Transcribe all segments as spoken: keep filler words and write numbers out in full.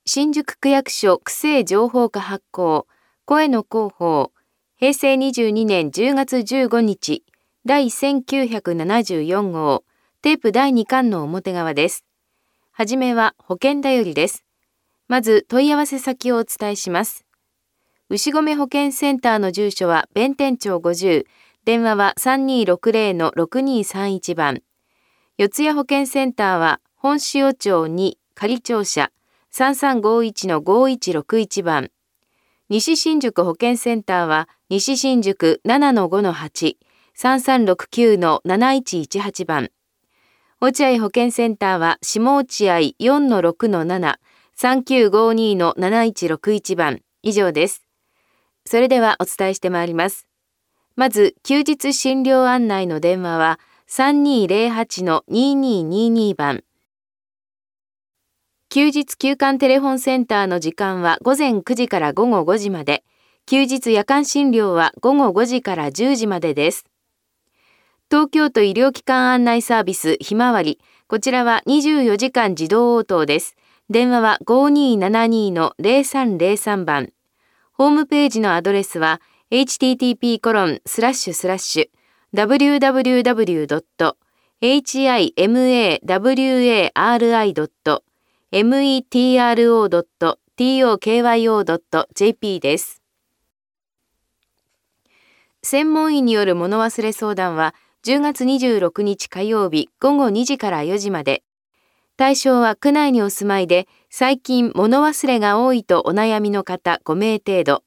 新宿区役所区政情報課発行、声の広報、へいせいにじゅうにねんじゅうがつじゅうごにち、第せんきゅうひゃくななじゅうよんごう、テープだいにかんの表側です。はじめは保険だよりです。まず問い合わせ先をお伝えします。牛込保健センターの住所は弁天町ごじゅう、電話は さんにーろくぜろのろくにーさんいち 番。四谷保健センターは本塩町に仮庁舎 さんさんごいちのごいちろくいち 番。西新宿保健センターは西新宿 ななのごのはち、さんさんろくきゅうのなないちいちはち 番。落合保健センターは下落合 よんのろくのなな、さんきゅうごにのなないちろくいち 番。以上です。それではお伝えしてまいります。まず、休日診療案内の電話は さんにーぜろはちのににーにーにー 番。休日休館テレフォンセンターの時間はごぜんくじからごごごじまで、休日夜間診療はごごごじからじゅうじまでです。東京都医療機関案内サービスひまわり、こちらはにじゅうよじかん自動応答です。電話はごにーななにのぜろさんぜろさん 番。ホームページのアドレスは エイチティーティーピーコロンスラッシュスラッシュダブリューダブリューダブリュードットエイチアイエムエーダブリューエーアールアイドットメトロドットトクヨドットジェーピー です。専門医による物忘れ相談はじゅうがつにじゅうろくにち火曜日ごごにじからよじまで。対象は区内にお住まいで最近物忘れが多いとお悩みの方ごめい程度。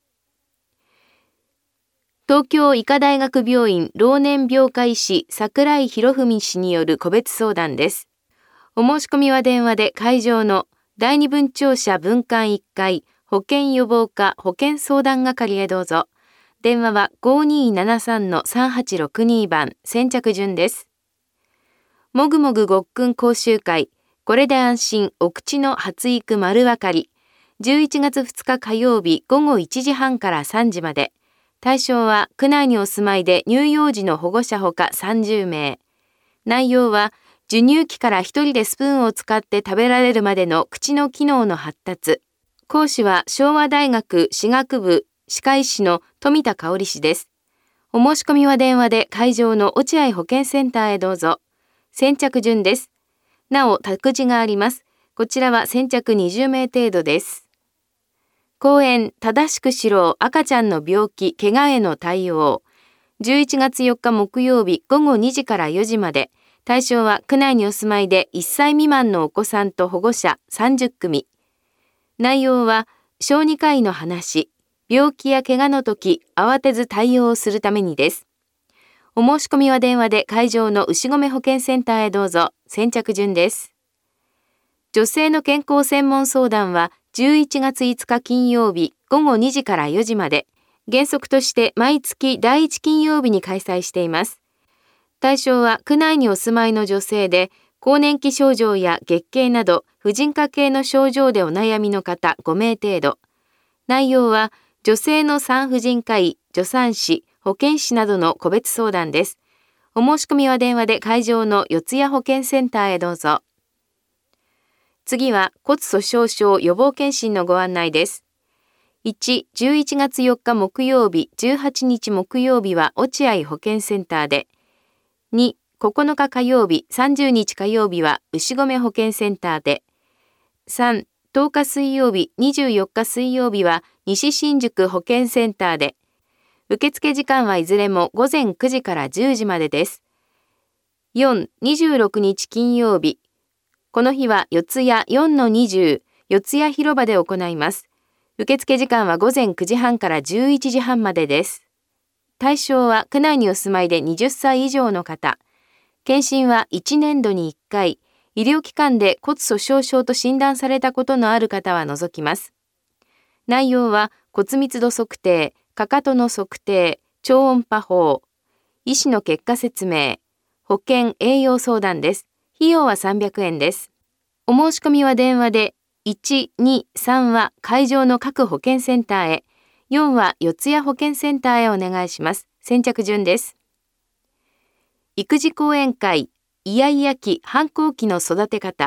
東京医科大学病院老年病科医師櫻井博文氏による個別相談です。お申し込みは電話で会場のだいに分庁舎分館いっかい保健予防課保健相談係へどうぞ。電話はごにーななさんのさんはちろくに 番。先着順です。もぐもぐごっくん講習会、これで安心お口の発育丸わかり。じゅういちがつふつか火曜日ごごいちじはんからさんじまで。対象は区内にお住まいで乳幼児の保護者ほかさんじゅうめい。内容は授乳期から一人でスプーンを使って食べられるまでの口の機能の発達。講師は昭和大学歯学部歯科医師の富田香織氏です。お申し込みは電話で会場の落合保健センターへどうぞ。先着順です。なお、託児があります。こちらは先着にじゅうめい程度です。講演、正しくしろ赤ちゃんの病気、怪我への対応。じゅういちがつよっか木曜日ごごにじからよじまで。対象は区内にお住まいでいっさい未満のお子さんと保護者さんじゅっくみ。内容は小児科医の話、病気や怪我の時、慌てず対応をするためにです。お申し込みは電話で会場の牛込保健センターへどうぞ。先着順です。女性の健康専門相談はじゅういちがついつか金曜日ごごにじからよじまで。原則として毎月だいいち金曜日に開催しています。対象は区内にお住まいの女性で、更年期症状や月経など婦人科系の症状でお悩みの方ごめい程度。内容は女性の産婦人科医、助産師、保健師などの個別相談です。お申し込みは電話で会場の四谷保健センターへどうぞ。次は骨粗鬆症予防検診のご案内です。いち、じゅういちがつよっか木曜日、じゅうはちにち木曜日は落合保健センターで。に、ここのか火曜日、さんじゅうにち火曜日は牛込保健センターで。さん、とおか水曜日、にじゅうよっか水曜日は西新宿保健センターで。受付時間はいずれもごぜんくじからじゅうじまでです。よん、にじゅうろくにち金曜日。この日は四谷 よんのにじゅう、四谷広場で行います。受付時間はごぜんくじはんからじゅういちじはんまでです。対象は区内にお住まいではたち以上の方。検診はいちねんどにいっかい、医療機関で骨粗鬆症と診断されたことのある方は除きます。内容は骨密度測定、かかとの測定、超音波法、医師の結果説明、保健栄養相談です。費用はさんびゃくえんです。お申し込みは電話でいち、に、さんは会場の各保健センターへ、よんは四谷保健センターへお願いします。先着順です。育児講演会、イヤイヤ期反抗期の育て方、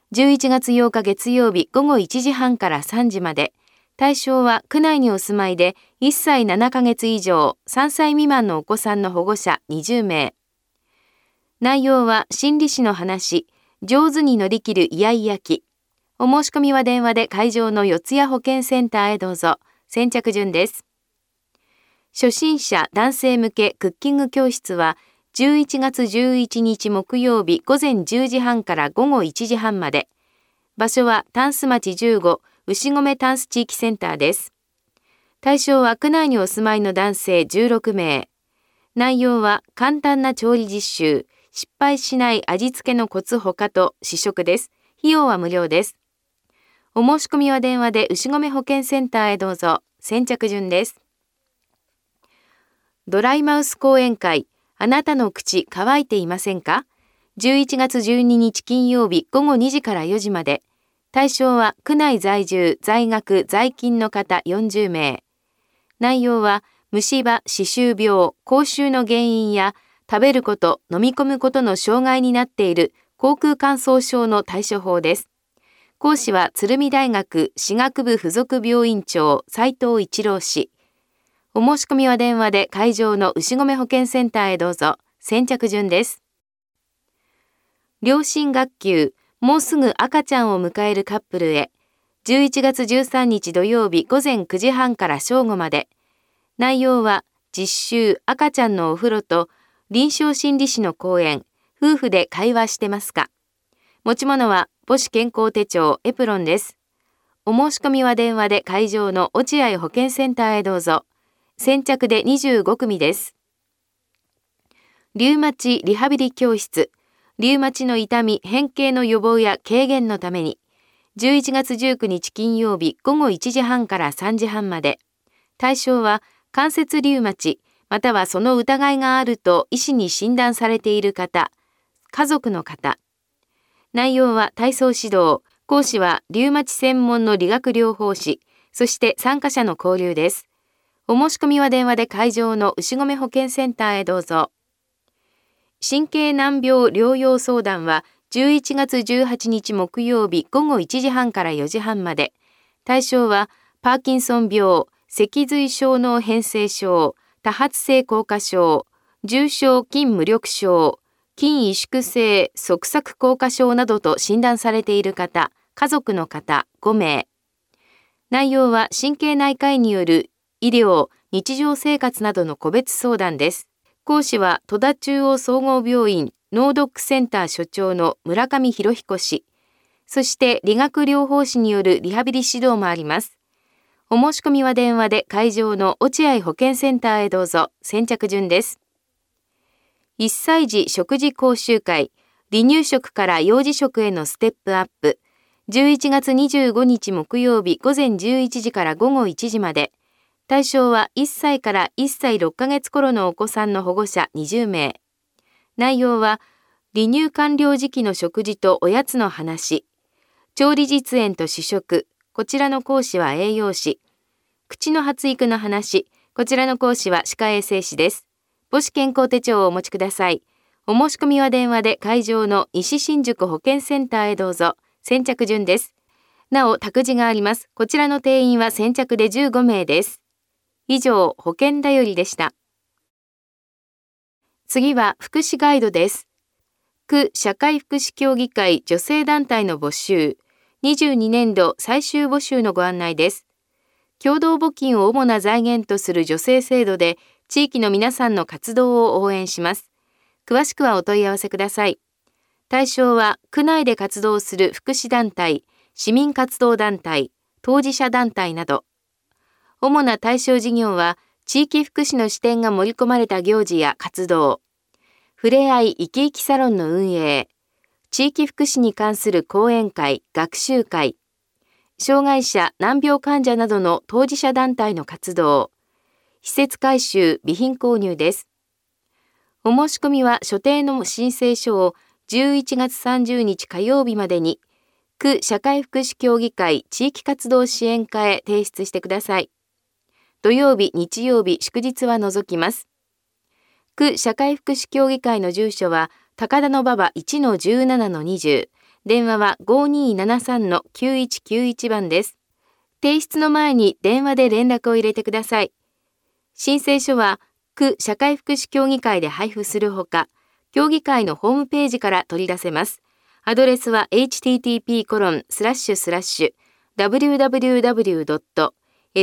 じゅういちがつようか月曜日午後いちじはんからさんじまで。対象は区内にお住まいでいっさいななかげつ以上、さんさい未満のお子さんの保護者にじゅうめい。内容は心理師の話、上手に乗り切るイヤイヤ期。お申し込みは電話で会場の四谷保健センターへどうぞ。先着順です。初心者男性向けクッキング教室はじゅういちがつじゅういちにち木曜日午前じゅうじはんから午後いちじはんまで。場所はタンス町じゅうご牛込タンス地域センターです。対象は区内にお住まいの男性じゅうろくめい。内容は簡単な調理実習、失敗しない味付けのコツほかと試食です。費用は無料です。お申し込みは電話で牛込保健センターへどうぞ。先着順です。ドライマウス講演会、あなたの口乾いていませんか？じゅういちがつじゅうににち金曜日午後にじからよじまで。対象は区内在住、在学、在勤の方よんじゅうめい。内容は虫歯、歯周病、口臭の原因や食べること、飲み込むことの障害になっている口腔乾燥症の対処法です。講師は鶴見大学歯学部附属病院長斉藤一郎氏。お申し込みは電話で会場の牛込保健センターへどうぞ。先着順です。両親学級、もうすぐ赤ちゃんを迎えるカップルへ。じゅういちがつじゅうさんにち土曜日午前くじはんから正午まで。内容は実習、赤ちゃんのお風呂と臨床心理士の講演、夫婦で会話してますか？持ち物は母子健康手帳エプロンです。お申し込みは電話で会場の落合保健センターへどうぞ。先着でにじゅうごくみです。リウマチリハビリ教室、リウマチの痛み、変形の予防や軽減のために、じゅういちがつじゅうくにち金曜日午後いちじはんからさんじはんまで。対象は関節リウマチ、またはその疑いがあると医師に診断されている方、家族の方。内容は体操指導、講師はリウマチ専門の理学療法士、そして参加者の交流です。お申し込みは電話で会場の牛込保健センターへどうぞ。神経難病療養相談はじゅういちがつじゅうはちにち木曜日午後いちじはんからよじはんまで。対象はパーキンソン病、脊髄小脳変性症、多発性硬化症、重症筋無力症、筋萎縮性側索硬化症などと診断されている方、家族の方ごめい。内容は神経内科医による医療、日常生活などの個別相談です。講師は戸田中央総合病院脳ドックセンター所長の村上博彦氏。そして理学療法士によるリハビリ指導もあります。お申し込みは電話で会場の落合保健センターへどうぞ。先着順です。いっさい児食事講習会、離乳食から幼児食へのステップアップ。じゅういちがつにじゅうごにち木曜日午前じゅういちじから午後いちじまで。対象はいっさいからいっさいろっかげつ頃のお子さんの保護者にじゅうめい。内容は離乳完了時期の食事とおやつの話。調理実演と試食。こちらの講師は栄養士。口の発育の話。こちらの講師は歯科衛生士です。母子健康手帳をお持ちください。お申し込みは電話で会場の西新宿保健センターへどうぞ。先着順です。なお、託児があります。こちらの定員は先着でじゅうごめいです。以上、保健だよりでした。次は福祉ガイドです。区社会福祉協議会女性団体の募集、にじゅうにねんど最終募集のご案内です。共同募金を主な財源とする女性制度で、地域の皆さんの活動を応援します。詳しくはお問い合わせください。対象は、区内で活動する福祉団体、市民活動団体、当事者団体など。主な対象事業は、地域福祉の視点が盛り込まれた行事や活動、ふれあいいきいきサロンの運営、地域福祉に関する講演会、学習会、障害者、難病患者などの当事者団体の活動、施設改修、備品購入です。お申し込みは所定の申請書をじゅういちがつさんじゅうにち火曜日までに、区社会福祉協議会地域活動支援課へ提出してください。土曜日、日曜日、祝日は除きます。区社会福祉協議会の住所は、高田馬場 いちのじゅうななのにじゅう、 電話は ごーにーななさんのきゅういちきゅういち 番です。提出の前に電話で連絡を入れてください。申請書は区社会福祉協議会で配布するほか、協議会のホームページから取り出せます。アドレスは エイチティーティーピーコロンスラッシュスラッシュダブリューダブリューダブリュードットシ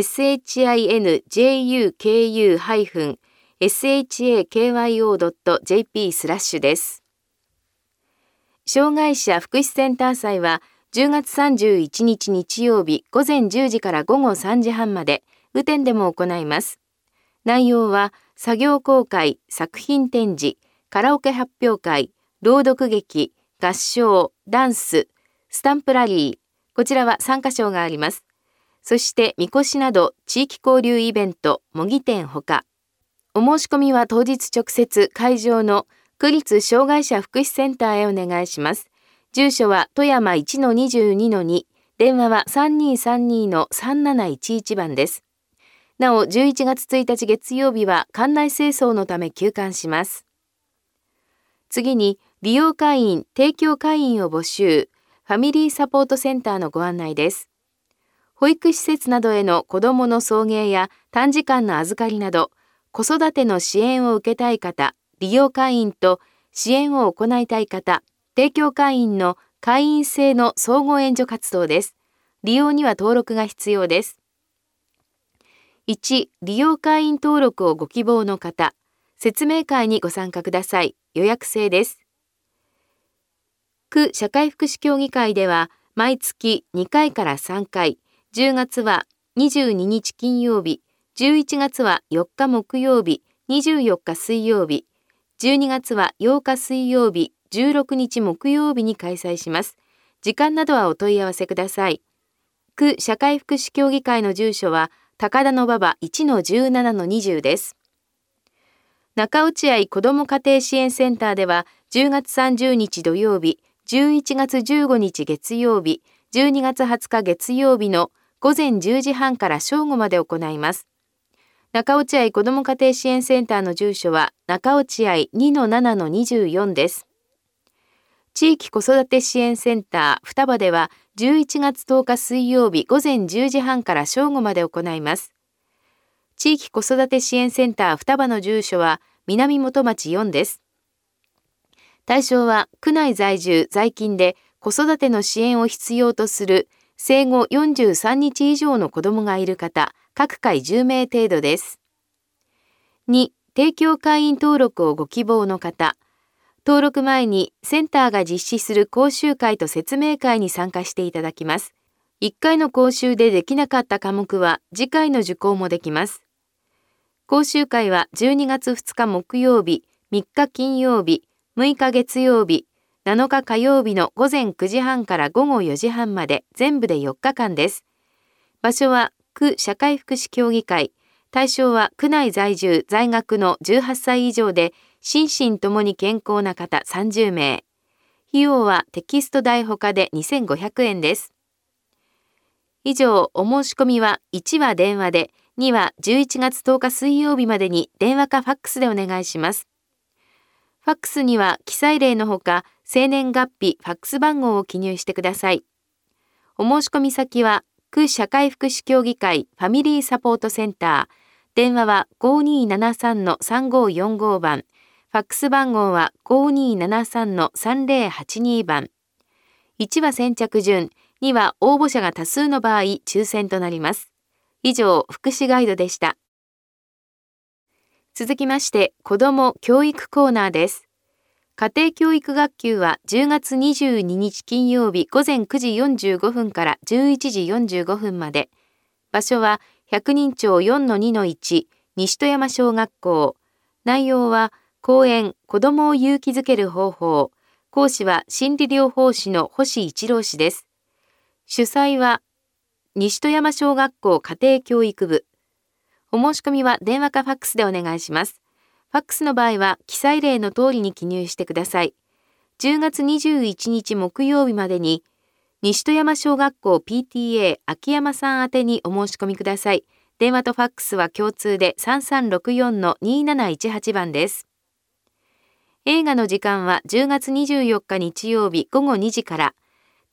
ンドットジェーピー スラッシュです。障害者福祉センター祭はじゅうがつさんじゅういちにち日曜日午前じゅうじから午後さんじはんまで雨天でも行います。内容は作業公開、作品展示、カラオケ発表会、朗読劇、合唱、ダンス、スタンプラリー、こちらは参加賞があります。そしてみこしなど地域交流イベント、模擬店ほか。お申し込みは当日直接会場の区立障害者福祉センターへお願いします。住所は富山 いちのにじゅうにのに、電話は さんにーさんにーのさんなないちいち 番です。なお、じゅういちがつついたち月曜日は館内清掃のため休館します。次に、利用会員、提供会員を募集、ファミリーサポートセンターのご案内です。保育施設などへの子どもの送迎や短時間の預かりなど、子育ての支援を受けたい方、利用会員と支援を行いたい方、提供会員の会員制の相互援助活動です。利用には登録が必要です。いち. 利用会員登録をご希望の方、説明会にご参加ください。予約制です。区社会福祉協議会では毎月にかいからさんかい、じゅうがつはにじゅうににち金曜日、じゅういちがつはよっか木曜日、にじゅうよっか水曜日、じゅうにがつはようか水曜日、じゅうろくにち木曜日に開催します。時間などはお問い合わせください。区社会福祉協議会の住所は高田馬場 いちのじゅうななのにじゅう です。中落合子ども家庭支援センターではじゅうがつさんじゅうにち土曜日、じゅういちがつじゅうごにち月曜日、じゅうにがつはつか月曜日の午前じゅうじはんから正午まで行います。中落合子ども家庭支援センターの住所は中落合 にのななのにじゅうよん です。地域子育て支援センター双葉ではじゅういちがつとおか水曜日午前じゅうじはんから正午まで行います。地域子育て支援センター双葉の住所は南本町よんです。対象は区内在住在勤で子育ての支援を必要とする生後よんじゅうさんにち以上の子どもがいる方、各回じゅうめい程度です。に. 提供会員登録をご希望の方、登録前にセンターが実施する講習会と説明会に参加していただきます。いっかいの講習でできなかった科目は次回の受講もできます。講習会はじゅうにがつふつか木曜日、みっか金曜日、むいか月曜日、なのか火曜日の午前くじはんから午後よじはんまで全部でよっかかんです。場所は区社会福祉協議会。対象は区内在住在学のじゅうはっさい以上で心身ともに健康な方さんじゅうめい。費用はテキスト代ほかでにせんごひゃくえんです。以上、お申し込みはいちは電話で、にはじゅういちがつとおか水曜日までに電話かファックスでお願いします。ファックスには記載例のほか、生年月日、ファックス番号を記入してください。お申し込み先は、区社会福祉協議会ファミリーサポートセンター。電話は ごーにーななさんのさんごーよんご 番。ファックス番号は ごーにーななさんのさんぜろはちに 番。いちは先着順、には応募者が多数の場合、抽選となります。以上、福祉ガイドでした。続きまして、子ども教育コーナーです。家庭教育学級はじゅうがつにじゅうににち金曜日午前くじよんじゅうごふんからじゅういちじよんじゅうごふんまで。場所は百人町 よんのにのいち 西戸山小学校。内容は講演子どもを勇気づける方法。講師は心理療法士の星一郎氏です。主催は西戸山小学校家庭教育部。お申し込みは電話かファックスでお願いします。ファックスの場合は記載例の通りに記入してください。じゅうがつにじゅういちにち木曜日までに西戸山小学校 ピーティーエー 秋山さん宛てにお申し込みください。電話とファックスは共通で さんさんろくよんのになないちはち 番です。映画の時間はじゅうがつにじゅうよっか日曜日午後にじから、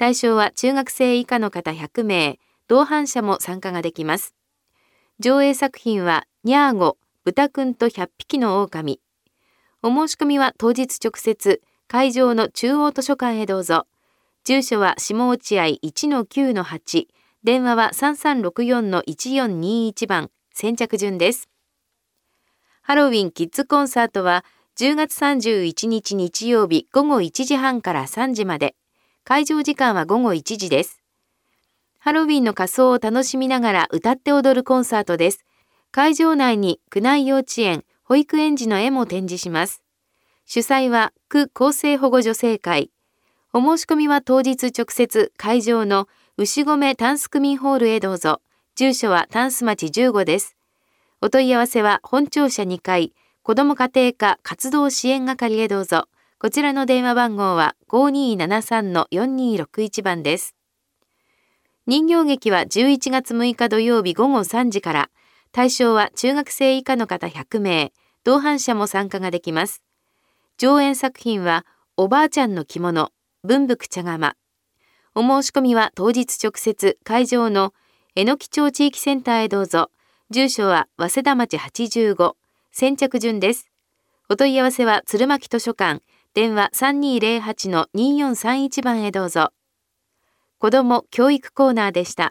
対象は中学生以下の方ひゃくめい、同伴者も参加ができます。上映作品はニャーゴ、豚くんとひゃっぴきの狼。お申し込みは当日直接、会場の中央図書館へどうぞ。住所は下落合 いちのきゅうのはち、電話は さんさんろくよんのいちよんにいち 番、先着順です。ハロウィンキッズコンサートはじゅうがつさんじゅういちにち日曜日ごごいちじはんからさんじまで、会場時間はごごいちじです。ハロウィンの仮装を楽しみながら歌って踊るコンサートです。会場内に区内幼稚園、保育園児の絵も展示します。主催は区厚生保護助成会。お申し込みは当日直接会場の牛込タンス区民ホールへどうぞ。住所はタンス町じゅうごです。お問い合わせは本庁舎にかい、子ども家庭科活動支援係へどうぞ。こちらの電話番号は ごにーななさんのよんにーろくいち 番です。人形劇はじゅういちがつむいか土曜日ごごさんじから、対象は中学生以下の方ひゃくめい、同伴者も参加ができます。上演作品はおばあちゃんの着物、文福茶釜。お申し込みは当日直接会場のえのき町地域センターへどうぞ。住所は早稲田町はちじゅうご、先着順です。お問い合わせは鶴巻図書館、電話 さんにーぜろはちのにーよんさんいち 番へどうぞ。子ども教育コーナーでした。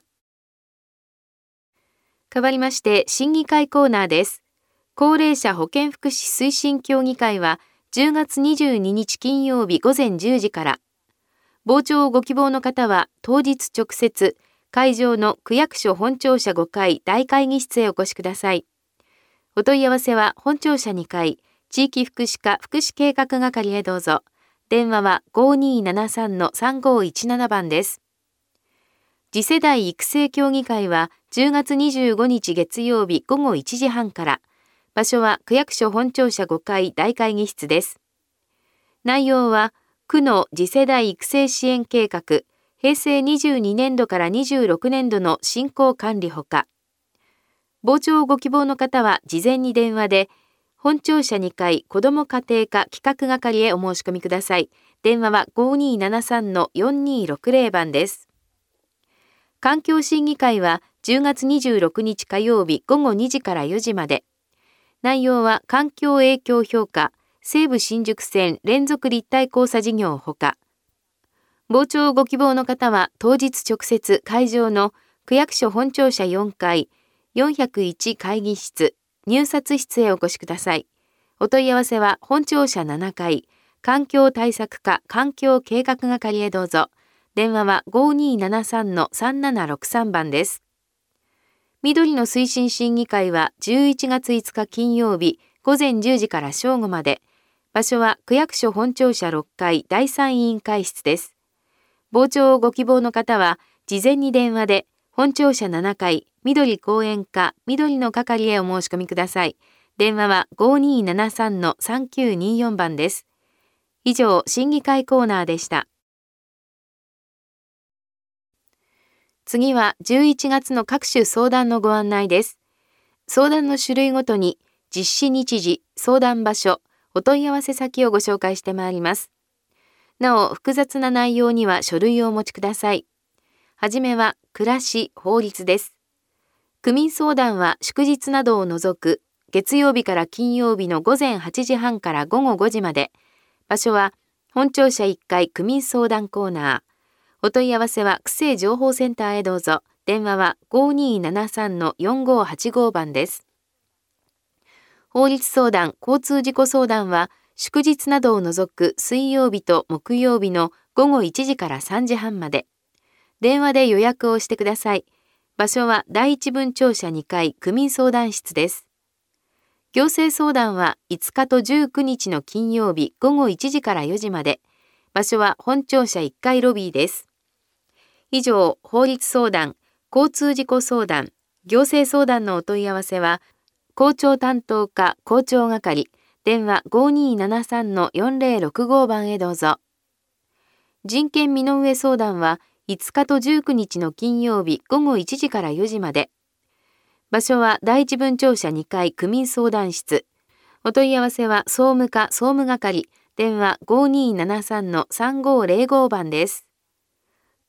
変わりまして審議会コーナーです。高齢者保健福祉推進協議会はじゅうがつにじゅうににち金曜日ごぜんじゅうじから、傍聴をご希望の方は当日直接会場の区役所本庁舎ごかい大会議室へお越しください。お問い合わせは本庁舎にかい地域福祉課福祉計画係へどうぞ。電話は ごにーななさんのさんごいちなな 番です。次世代育成協議会はじゅうがつにじゅうごにち月曜日ごごいちじはんから、場所は区役所本庁舎ごかい大会議室です。内容は区の次世代育成支援計画、へいせいにじゅうにねんどからにじゅうろくねんどの進行管理ほか、傍聴をご希望の方は事前に電話で、本庁舎にかい子ども家庭科企画係へお申し込みください。電話は ごにーななさんのよんにーろくぜろ 番です。環境審議会はじゅうがつにじゅうろくにち火曜日ごごにじからよじまで。内容は環境影響評価、西武新宿線連続立体交差事業ほか。傍聴をご希望の方は当日直接会場の区役所本庁舎よんかいよんひゃくいち会議室入札室へお越しください。お問い合わせは本庁舎ななかい環境対策課環境計画係へどうぞ。電話は ごにーななさんのさんななろくさん 番です。緑の推進審議会はじゅういちがついつか金曜日ごぜんじゅうじから正午まで。場所は区役所本庁舎ろっかいだいさん委員会室です。傍聴をご希望の方は事前に電話で本庁舎ななかい緑講演課緑の係へお申し込みください。電話は ごにーななさんのさんきゅうにーよん 番です。以上、審議会コーナーでした。次はじゅういちがつの各種相談のご案内です。相談の種類ごとに実施日時、相談場所、お問い合わせ先をご紹介してまいります。なお、複雑な内容には書類をお持ちください。はじめは暮らし、法律です。区民相談は祝日などを除く月曜日から金曜日のごぜんはちじはんからごごごじまで。場所は本庁舎いっかい区民相談コーナー。お問い合わせは区政情報センターへどうぞ。電話は ごにーななさんのよんごはちご 番です。法律相談、交通事故相談は祝日などを除く水曜日と木曜日のごごいちじからさんじはんまで。電話で予約をしてください。場所は第一分庁舎にかい区民相談室です。行政相談はいつかとじゅうくにちの金曜日ごごいちじからよじまで。場所は本庁舎いっかいロビーです。以上、法律相談、交通事故相談、行政相談のお問い合わせは、校長担当課校長係、電話 ごにーななさんのよんぜろろくご 番へどうぞ。人権身の上相談はいつかとじゅうくにちの金曜日ごごいちじからよじまで。場所は第一分庁舎にかい区民相談室。お問い合わせは総務課総務係、電話 ごにーななさんのさんごぜろご 番です。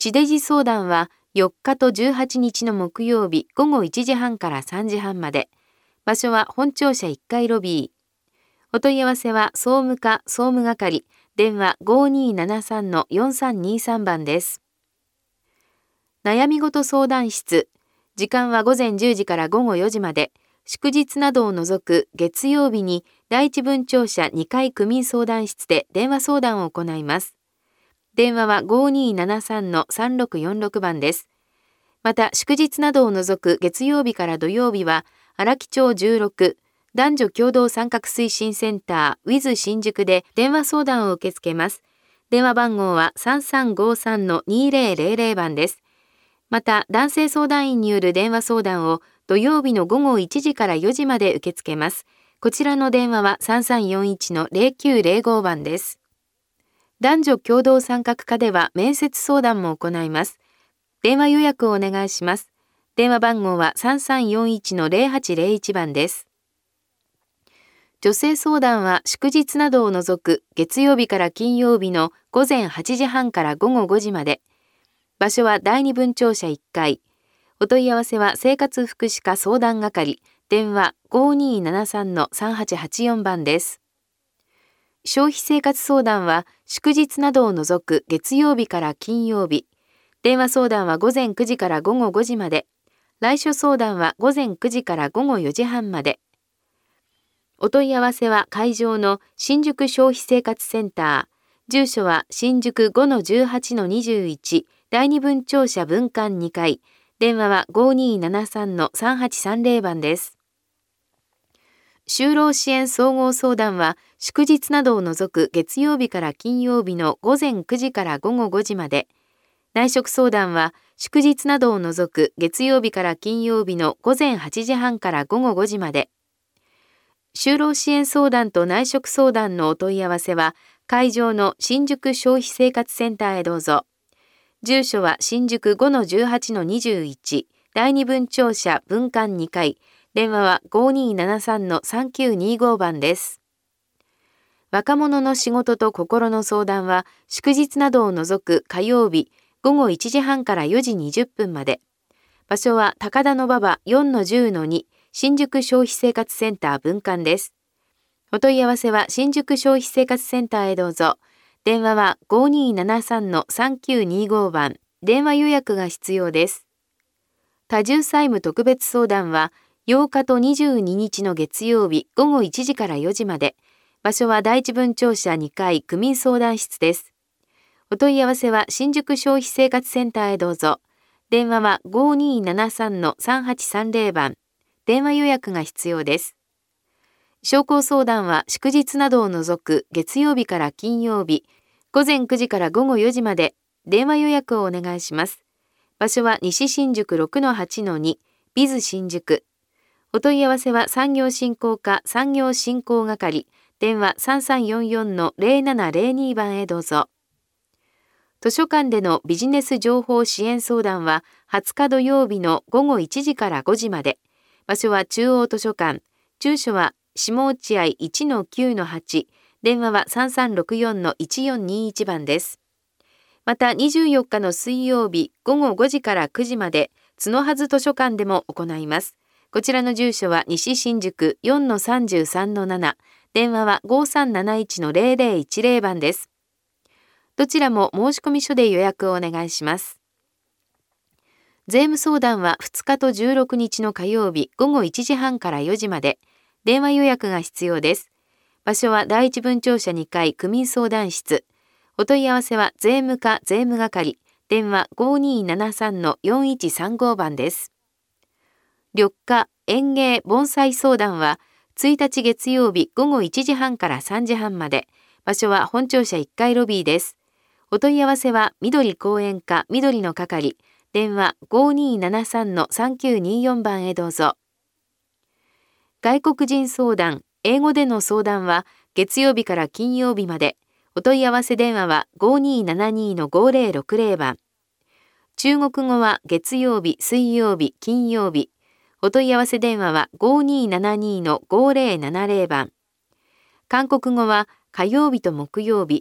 地デジ相談はよっかとじゅうはちにちの木曜日ごごいちじはんからさんじはんまで。場所は本庁舎いっかいロビー。お問い合わせは総務課総務係、電話 ごにーななさんのよんさんにさん 番です。悩み事相談室。時間はごぜんじゅうじからごごよじまで。祝日などを除く月曜日に第一分庁舎にかい区民相談室で電話相談を行います。電話は ごにーななさんのさんろくよんろく 番です。また祝日などを除く月曜日から土曜日は荒木町じゅうろく男女共同参画推進センター ウィズ 新宿で電話相談を受け付けます。電話番号は さんさんごさんのにぜろぜろぜろ 番です。また男性相談員による電話相談を土曜日のごごいちじからよじまで受け付けます。こちらの電話はさんさんよんいちのぜろきゅうぜろご 番です。男女共同参画課では面接相談も行います。電話予約をお願いします。電話番号はさんさんよんいちのぜろはちぜろいち 番です。女性相談は祝日などを除く月曜日から金曜日のごぜんはちじはんからごごごじまで。場所は第二分庁舎いっかい。お問い合わせは生活福祉課相談係、電話 ごにーななさんのさんはちはちよん 番です。消費生活相談は祝日などを除く月曜日から金曜日。電話相談はごぜんくじからごごごじまで。来所相談はごぜんくじからごごよじはんまで。お問い合わせは会場の新宿消費生活センター。住所は新宿 ごのじゅうはちのにじゅういち 第二分庁舎分館にかい。電話は ごにーななさんのさんはちさんぜろ 番です。就労支援総合相談は祝日などを除く月曜日から金曜日のごぜんくじからごごごじまで。内職相談は祝日などを除く月曜日から金曜日のごぜんはちじはんからごごごじまで。就労支援相談と内職相談のお問い合わせは会場の新宿消費生活センターへどうぞ。住所は新宿 ごのじゅうはちのにじゅういち 第二分庁舎分館にかい。電話は ごにーななさんのさんきゅうにご 番です。若者の仕事と心の相談は祝日などを除く火曜日ごごいちじはんからよじにじゅっぷんまで。場所は高田馬場 よんのじゅうのに 新宿消費生活センター分館です。お問い合わせは新宿消費生活センターへどうぞ。電話は ごにーななさんのさんきゅうにご 番。電話予約が必要です。多重債務特別相談はようかとにじゅうににちの月曜日ごごいちじからよじまで。場所は第一分庁舎にかい区民相談室です。お問い合わせは新宿消費生活センターへどうぞ。電話は ごにーななさんのさんはちさんぜろ 番。電話予約が必要です。商工相談は祝日などを除く月曜日から金曜日ごぜんくじからごごよじまで。電話予約をお願いします。場所は西新宿 ろくのはちのに ビズ 新宿。お問い合わせは産業振興課産業振興係。電話さんさんよんよんのぜろななぜろに 番へどうぞ。図書館でのビジネス情報支援相談ははつか土曜日のごごいちじからごじまで。場所は中央図書館。住所は下落合 いちのきゅうのはち。電話はさんさんろくよんのいちよんにいち 番です。またにじゅうよっかの水曜日ごごごじからくじまで角はず図書館でも行います。こちらの住所は西新宿 よんのさんじゅうさんのなな。電話はごさんなないちのぜろぜろいちぜろ 番です。どちらも申込書で予約をお願いします。税務相談はふつかとじゅうろくにちの火曜日ごごいちじはんからよじまで。電話予約が必要です。場所は第一分庁舎にかい区民相談室。お問い合わせは税務課税務係。電話 ごにーななさんのよんいちさんご 番です。緑化園芸盆栽相談はついたち月曜日ごごいちじはんからさんじはんまで。場所は本庁舎いっかいロビーです。お問い合わせは緑公園課緑の係。電話 ごにーななさんのさんきゅうによん 番へどうぞ。外国人相談英語での相談は月曜日から金曜日まで。お問い合わせ電話は ごにーななにのごぜろろくぜろ 番。中国語は月曜日水曜日金曜日。お問い合わせ電話は ごにーななにのごぜろななぜろ 番。韓国語は火曜日と木曜日。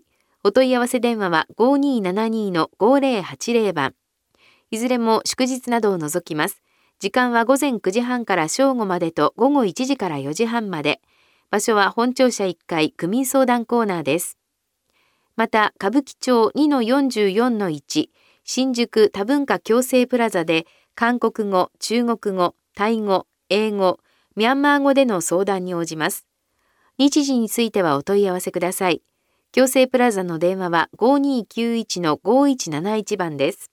お問い合わせ電話は ごにーななにー ごぜろはちぜろ 番。いずれも祝日などを除きます。時間は午前くじはんから正午までと午後いちじからよじはんまで。場所は本庁舎いっかい区民相談コーナーです。また、歌舞伎町 にのよんじゅうよんのいち、新宿多文化共生プラザで韓国語、中国語、タイ語、英語、ミャンマー語での相談に応じます。日時についてはお問い合わせください。共生プラザの電話は ごにーきゅういちのごいちなないち 番です。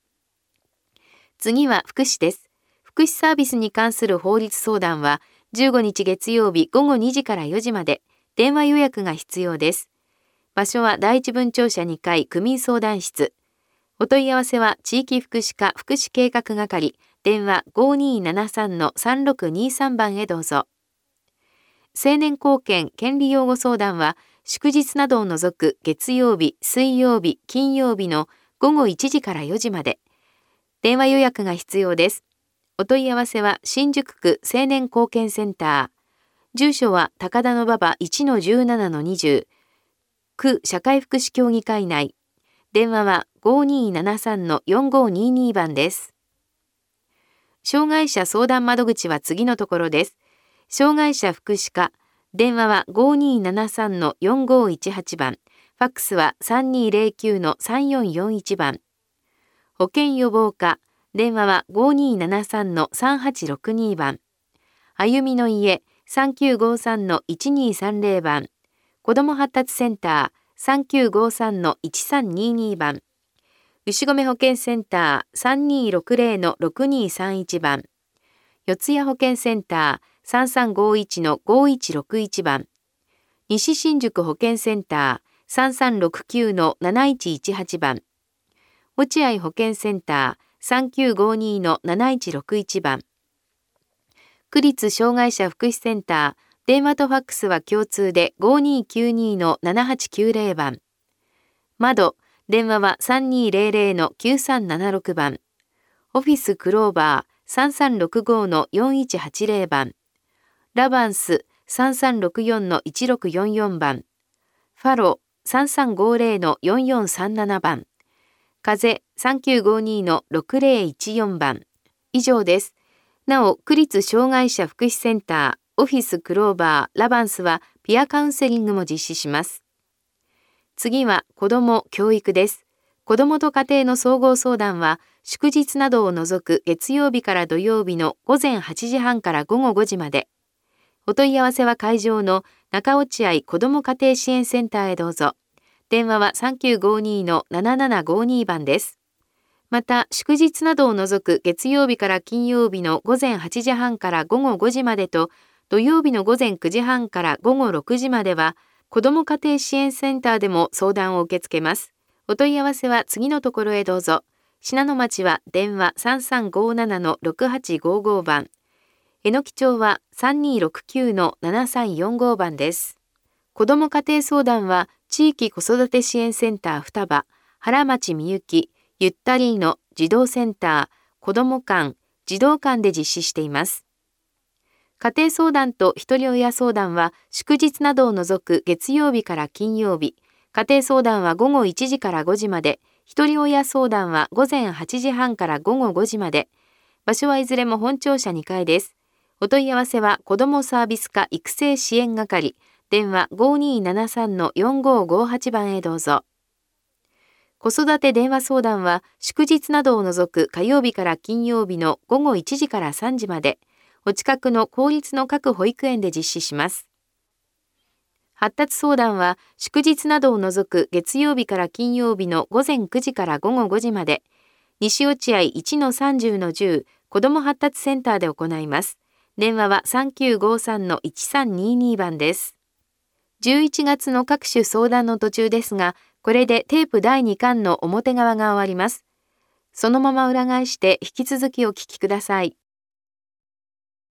次は福祉です。福祉サービスに関する法律相談はじゅうごにち月曜日午後にじからよじまで電話予約が必要です。場所は第一分庁舎にかい区民相談室。お問い合わせは地域福祉課福祉計画係、電話 ごにーななさんのさんろくにさん 番へどうぞ。青年貢献権利擁護相談は祝日などを除く月曜日、水曜日、金曜日の午後いちじからよじまで。電話予約が必要です。お問い合わせは新宿区青年貢献センター。住所は高田馬場 いちのじゅうななのにじゅう。区社会福祉協議会内。電話は ごにーななさんのよんごにに 番です。障害者相談窓口は次のところです。障害者福祉課。電話は ごにーななさんのよんごいちはち 番。ファックスは さんにーぜろきゅうのさんよんよんいち 番。保健予防課。電話は ごにーななさんのさんはちろくに 番。歩みの家。さんきゅうごさんのいちにーさんぜろ 番。子ども発達センター。さんきゅうごさんのいちさんにに 番。牛込保健センター さんにーろくぜろのろくにーさんいち 番。四谷保健センター さんさんごいちのごいちろくいち 番。西新宿保健センター さんさんろくきゅうのなないちいちはち 番。落合保健センター さんきゅうごにのなないちろくいち 番。区立障害者福祉センター、電話とファックスは共通で ごにーきゅうにのななはちきゅうぜろ 番。窓、電話は さんにーぜろぜろのきゅうさんななろく 番。オフィスクローバー さんさんろくごのよんいちはちぜろ 番。ラバンス さんさんろくよんのいちろくよんよん 番。ファロさんさんごぜろのよんよんさんなな 番。風さんきゅうごにのろくぜろいちよん 番。以上です。なお、区立障害者福祉センター、オフィスクローバー、ラバンスはピアカウンセリングも実施します。次は子ども教育です。子どもと家庭の総合相談は祝日などを除く月曜日から土曜日の午前はちじはんから午後ごじまで。お問い合わせは会場の中落合子ども家庭支援センターへどうぞ。電話は さんきゅうごにのななななごに 番です。また、祝日などを除く月曜日から金曜日の午前はちじはんから午後ごじまでと、土曜日の午前くじはんから午後ろくじまでは、子ども家庭支援センターでも相談を受け付けます。お問い合わせは次のところへどうぞ。信濃町は電話 さんさんごななのろくはちごご 番。えのき町は さんにーろくきゅうのななさんよんご 番です。子ども家庭相談は地域子育て支援センター双葉、原町みゆき、ゆったりーの児童センター、子ども館、児童館で実施しています。家庭相談とひとり親相談は祝日などを除く月曜日から金曜日、家庭相談は午後いちじからごじまで、ひとり親相談は午前はちじはんから午後ごじまで。場所はいずれも本庁舎にかいです。お問い合わせは子どもサービス課育成支援係、電話 ごにーななさんのよんごごはち 番へどうぞ。子育て電話相談は祝日などを除く火曜日から金曜日の午後いちじからさんじまで、お近くの公立の各保育園で実施します。発達相談は祝日などを除く月曜日から金曜日の午前くじから午後ごじまで、西落合 いちのさんじゅうのじゅう 子ども発達センターで行います。電話は さんきゅうごさんのいちさんにに 番です。じゅういちがつの各種相談の途中ですが、これでテープだいにかんの表側が終わります。そのまま裏返して引き続きお聞きください。